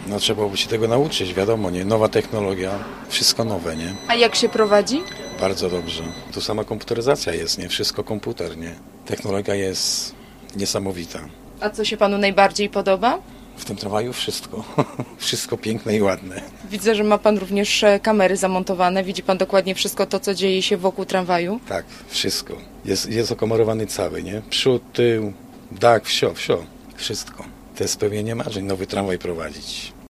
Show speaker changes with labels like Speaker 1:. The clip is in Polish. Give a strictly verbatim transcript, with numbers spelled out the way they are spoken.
Speaker 1: No trzeba by się tego nauczyć, wiadomo, nie? Nowa technologia, wszystko nowe, nie?
Speaker 2: A jak się prowadzi?
Speaker 1: Bardzo dobrze. Tu sama komputeryzacja jest, nie? Wszystko komputer, nie? Technologia jest niesamowita.
Speaker 2: A co się panu najbardziej podoba?
Speaker 1: W tym tramwaju wszystko. Wszystko piękne i ładne.
Speaker 2: Widzę, że ma pan również e, kamery zamontowane. Widzi pan dokładnie wszystko to, co dzieje się wokół tramwaju.
Speaker 1: Tak, wszystko. Jest, jest okomorowany cały, nie? Przód, tył, dach, wsio, wsio. Wszystko. To jest spełnienie marzeń, nowy tramwaj prowadzić.